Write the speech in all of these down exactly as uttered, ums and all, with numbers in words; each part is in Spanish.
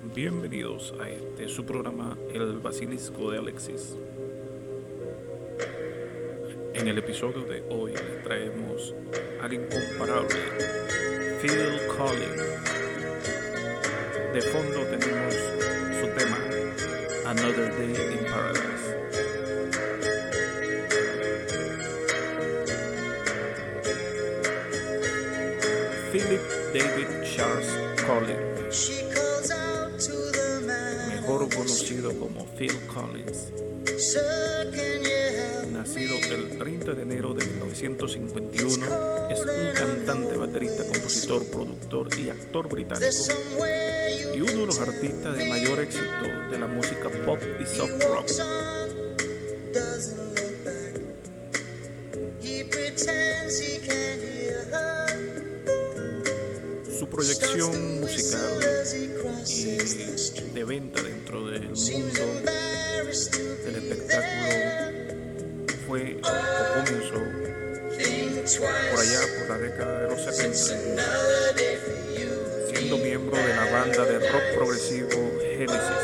Bienvenidos a este su programa El Basilisco de Alexis. En el episodio de hoy les traemos al incomparable Phil Collins. De fondo tenemos su tema Another Day in Paradise. Philip David Charles Collins, mejor conocido como Phil Collins, nacido el treinta de enero de mil novecientos cincuenta y uno, es un cantante, baterista, compositor, productor y actor británico, y uno de los artistas de mayor éxito de la música pop y soft rock. Su proyección musical y de venta dentro del mundo del espectáculo fue o comenzó por allá por la década de los setenta, siendo miembro de la banda de rock progresivo Genesis.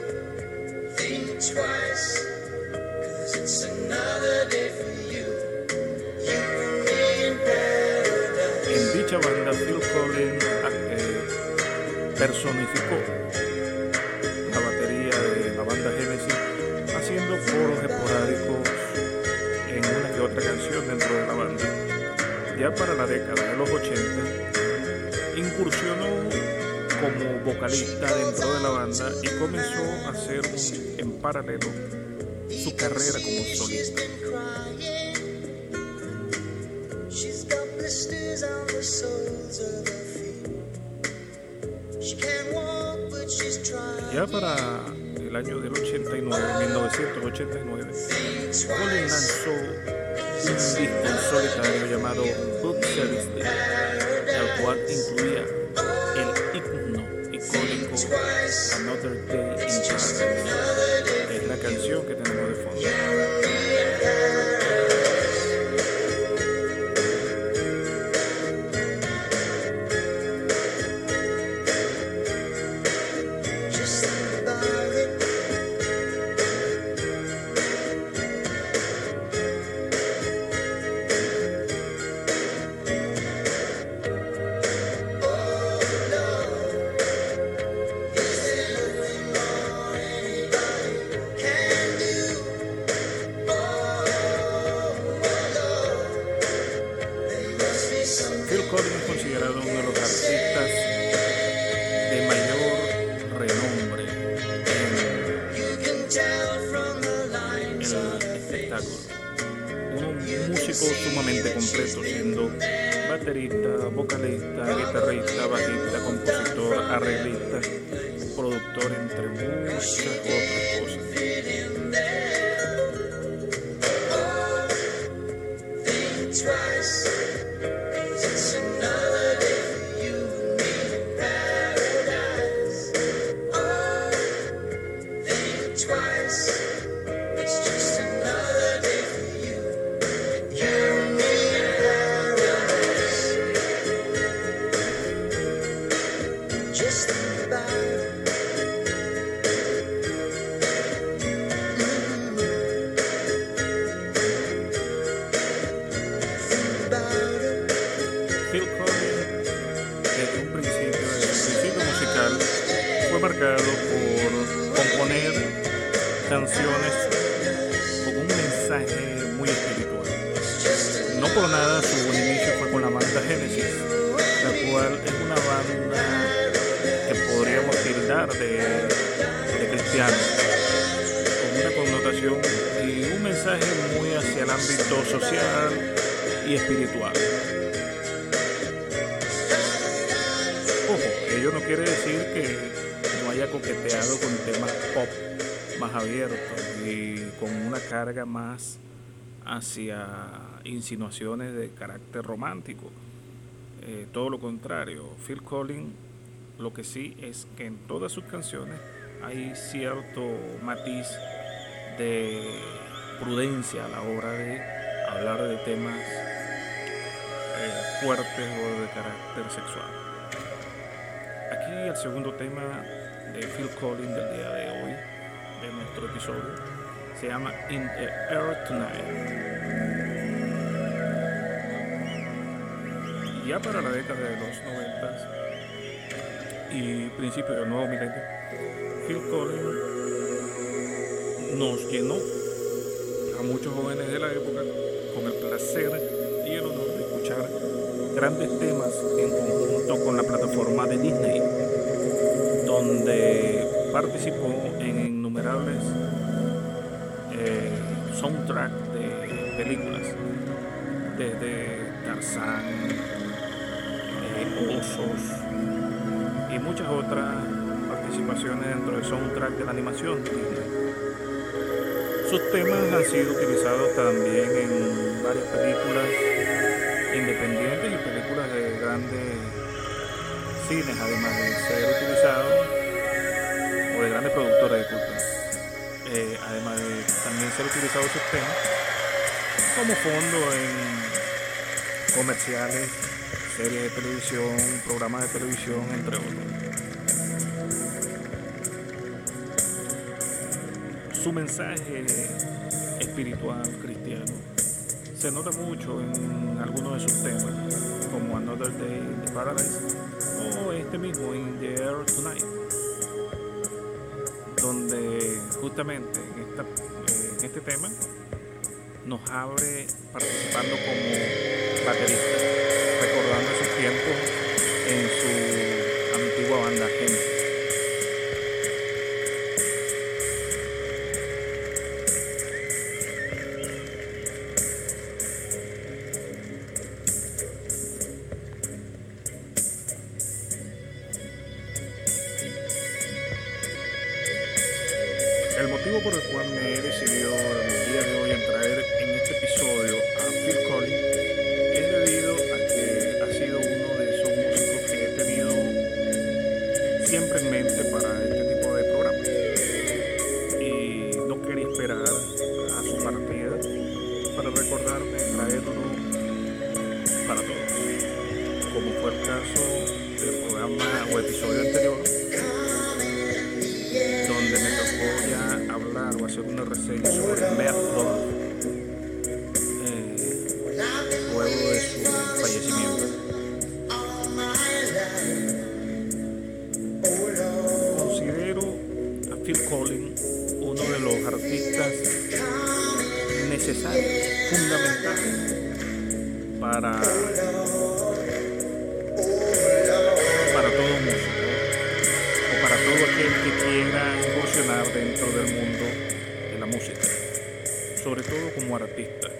En dicha banda Phil Collins eh, personificó la batería de la banda Genesis, haciendo coros esporádicos en una que otra canción dentro de la banda. Ya para la década de los ochenta incursionó como vocalista dentro de la banda y comenzó a hacer en paralelo su carrera como solista. Ya para el año del ochenta y nueve, mil novecientos ochenta y nueve, Collins lanzó un disco en solitario llamado Book Service Day, el cual incluía el himno icónico Another Day in Paradise, que es la canción que tenemos de fondo. Phil Collins es considerado uno de los artistas de mayor renombre en el espectáculo. Un músico sumamente completo, siendo baterista, vocalista, guitarrista, bajista, compositor, arreglista, productor, entre muchas otras cosas. Phil Collins, desde un principio, desde el principio musical, fue marcado por componer canciones con un mensaje muy espiritual. No por nada su buen inicio fue con la banda Genesis, la cual es una banda que podríamos tildar de, de cristiana, con una connotación y un mensaje muy hacia el ámbito social y espiritual. Ojo, ello no quiere decir que no haya coqueteado con temas pop más abiertos y con una carga más hacia insinuaciones de carácter romántico. Eh, todo lo contrario, Phil Collins, lo que sí es que en todas sus canciones hay cierto matiz de prudencia a la hora de hablar de temas eh, fuertes o de carácter sexual. Aquí el segundo tema de Phil Collins del día de hoy, de nuestro episodio, se llama In the Air Tonight. Ya para la década de los noventas y principios del nuevo milenio, Phil Collins nos llenó a muchos jóvenes de la época con el placer y el honor de escuchar grandes temas en conjunto con la plataforma de Disney, donde participó en innumerables eh, soundtracks de películas, desde Tarzán, eh, Osos y muchas otras participaciones dentro del soundtrack de la animación de Disney. Sus temas han sido utilizados también en varias películas independientes y películas de grandes cines, además de ser utilizados, o de grandes productores de cultura, eh, además de también ser utilizados sus temas como fondo en comerciales, series de televisión, programas de televisión, entre otros. Su mensaje espiritual cristiano se nota mucho en algunos de sus temas, como Another Day in the Paradise o este mismo In the Air Tonight, donde justamente en, esta, eh, en este tema nos abre participando como baterista, recordando sus tiempos en su antigua banda Genesis. El motivo por el cual me he decidido el día de hoy en traer en este episodio a Phil Collins es debido a que ha sido uno de esos músicos que he tenido siempre en mente para este tipo de programas, y no quería esperar a su partida para recordarme traerlo para todos, como fue el caso del programa o episodio anterior, donde me tocó ya hablar o hacer una reseña sobre Mad Dog, eh, luego de su fallecimiento. Considero a Phil Collins uno de los artistas necesarios, fundamentales para, para todo músico, para todo aquel que quiera incursionar dentro del mundo de la música, sobre todo como artista,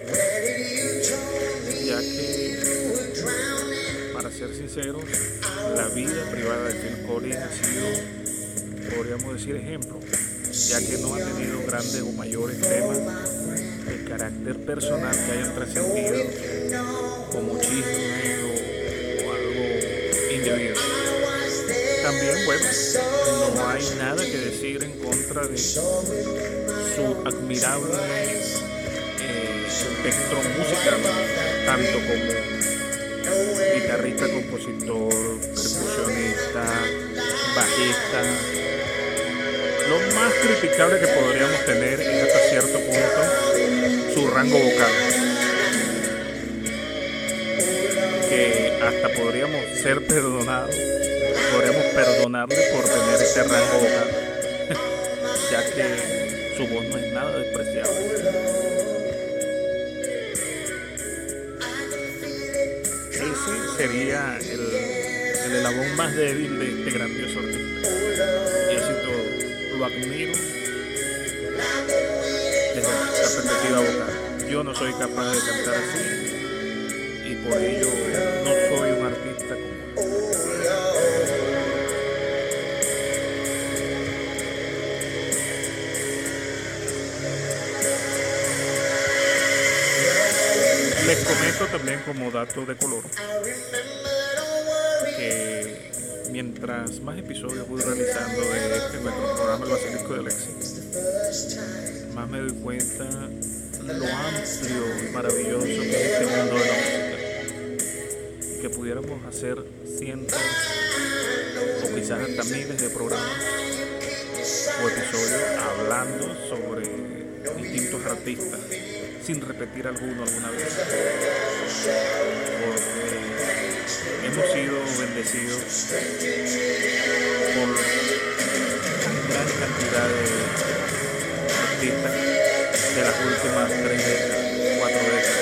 ya que, para ser sinceros, la vida privada de Phil Collins ha sido, podríamos decir, ejemplo, ya que no ha tenido grandes o mayores temas de carácter personal que hayan trascendido como chisme o, o algo indebido. También, bueno, no hay nada que decir en contra de su admirable eh, espectro musical, tanto como guitarrista, compositor, percusionista, bajista. Lo más criticable que podríamos tener es hasta cierto punto su rango vocal, que hasta podríamos ser perdonados podríamos perdonarle por tener ese rango vocal, ya que su voz no es nada despreciable. Ese sería el, el eslabón más débil de este grandioso artista, y así todo, lo admiro desde la perspectiva vocal. Yo no soy capaz de cantar así, y por ello no soy un artista como él. Les comento también como dato de color que mientras más episodios voy realizando de este nuestro programa El Basilisco de Alexis, más me doy cuenta lo amplio y maravilloso que es este mundo de la música, que pudiéramos hacer cientos o quizás hasta miles de programas o episodios hablando sobre distintos artistas sin repetir alguno alguna vez, porque hemos sido bendecidos por gran cantidad de artistas de las últimas tres décadas, cuatro décadas.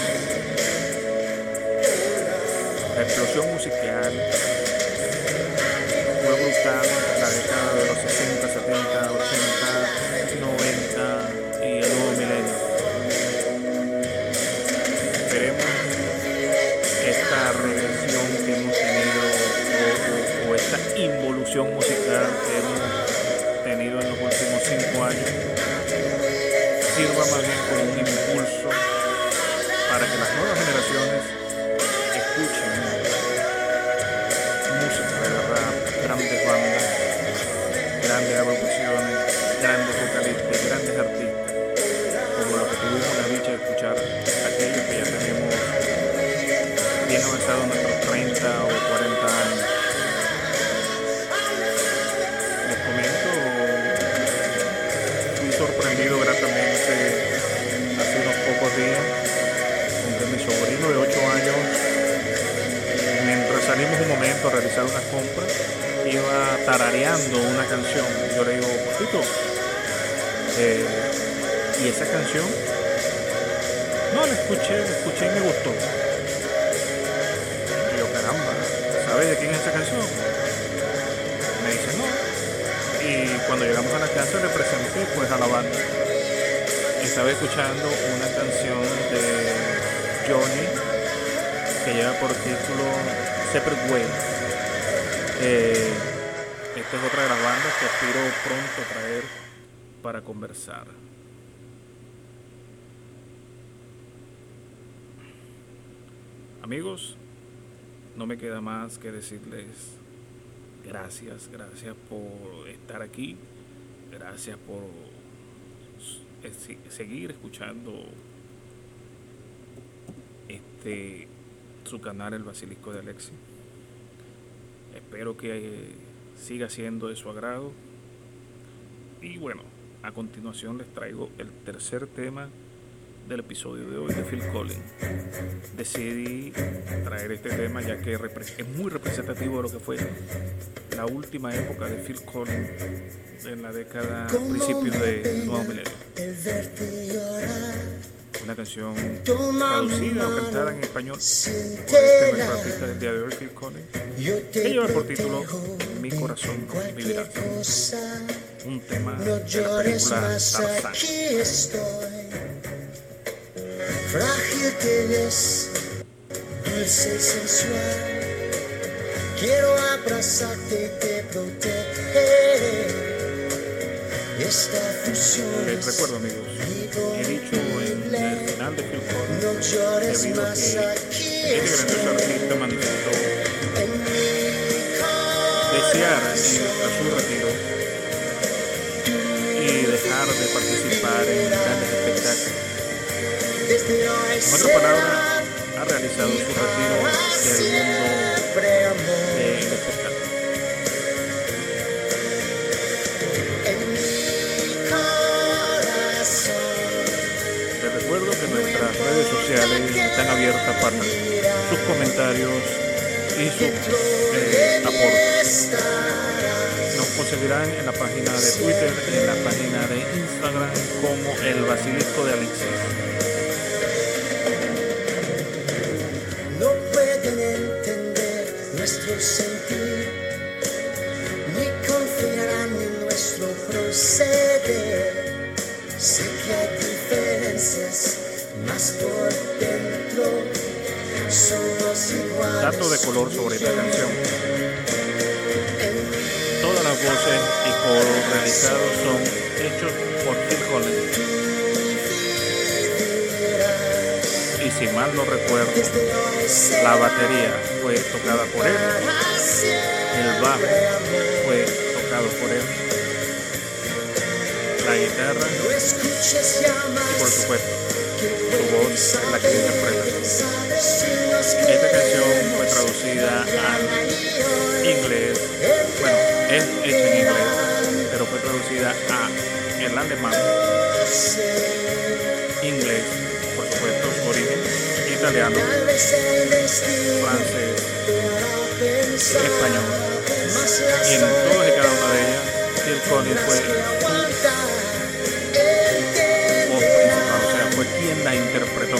La explosión musical fue brutal en la década de los sesenta, setenta, ochenta, noventa y el nuevo milenio. Esperemos esta regresión que hemos tenido o, o, o esta involución musical que hemos tenido en los últimos cinco años sirva más bien como un impulso para que las nuevas generaciones escuchen música de rap, grandes bandas, grandes agrupaciones, grandes vocalistas, grandes artistas, como lo que tuvimos la dicha de escuchar aquellos que ya tenemos bien avanzados nuestros treinta o cuarenta años. Les comento, fui sorprendido gratamente hace unos pocos días con que mi sobrino de ocho años, mientras salimos un momento a realizar unas compras, iba tarareando una canción. Yo le digo, papito, eh, ¿y esa canción? No, la escuché, la escuché y me gustó. Y yo, caramba, ¿sabes de quién es esa canción? Me dice, no. Y cuando llegamos a la casa le presenté pues a la banda. Estaba escuchando una canción de Johnny que lleva por título Separate Ways. Eh, esta es otra de las bandas que aspiro pronto a traer para conversar. Amigos, no me queda más que decirles gracias, gracias por estar aquí, gracias por seguir escuchando este su canal El Basilisco de Alexis. Espero que siga siendo de su agrado. Y bueno, a continuación les traigo el tercer tema del episodio de hoy de Phil Collins. Decidí traer este tema ya que es muy representativo de lo que fue la última época de Phil Collins en la década, principios del nuevo milenio. Una canción traducida o cantada en español por este nuestro artista del día de hoy, Phil Collins, que lleva por título Mi corazón vivirá. Un tema de la película Tarzán. Frágil te ves, dulce y sensual. Quiero abrazarte y te proteger. Esta fusión. Les recuerdo, amigos, he dicho en el final de Phil Collins, no llores debido a más, que aquí este grandioso artista manifestó en mi desear corazón. ir a su retiro y dejar de participar en grandes espectáculos. Desde hoy En otras palabras, ha realizado su retiro del mundo del espectáculo. en mi corazón. Les recuerdo que nuestras redes sociales están abiertas para sus comentarios y sus eh, aportes. Nos conseguirán en la página de Twitter y en la página de Instagram como El Basilisco de Alexis. No pueden entender nuestro sentir, ni confiarán en nuestro proceder. Sé que hay diferencias, mas por dentro somos iguales. Dato de color sobre esta canción. Todas las voces y coros realizados son hechos por Phil Collins. Y si mal no recuerdo, la batería fue tocada por él, el bajo fue tocado por él, la guitarra y por supuesto su voz es la que interpreta. Esta canción fue traducida al inglés es hecha en inglés, pero fue traducida a el alemán, inglés, por supuesto, su origen, italiano, francés, español, y en todas y cada una de ellas Phil Collins fue voz principal, o sea, fue quien la interpretó.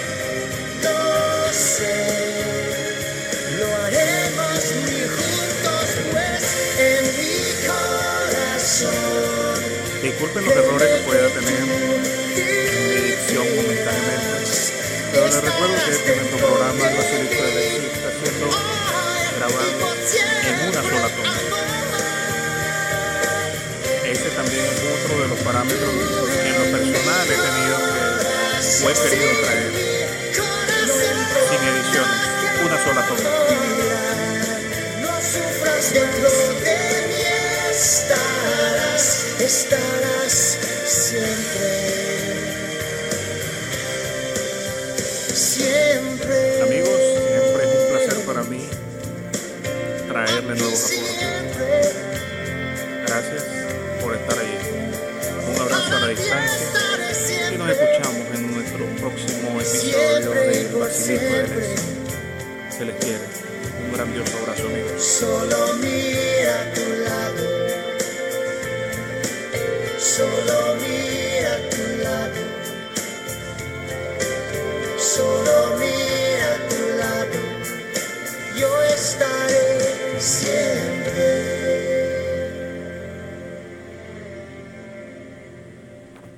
Lo haremos muy juntos, pues, en mi corazón. Disculpen los errores que pueda tener en mi dicción momentáneamente, pero les recuerdo que este nuestro programa, el Basilisco del Éxito, está siendo grabado en una sola toma. Ese también es otro de los parámetros que en lo personal he tenido que, o he querido traer, sin ediciones, una sola toma. No sufras, dentro de mí estarás, estarás siempre, siempre. Amigos, siempre es un placer para mí traerle nuevos aportes. Gracias por estar ahí. Un abrazo a la distancia y nos escuchamos en nuestro próximo episodio de Basilisco del Éxito. Se les quiere. Un grandioso abrazo, amigos. Solo mi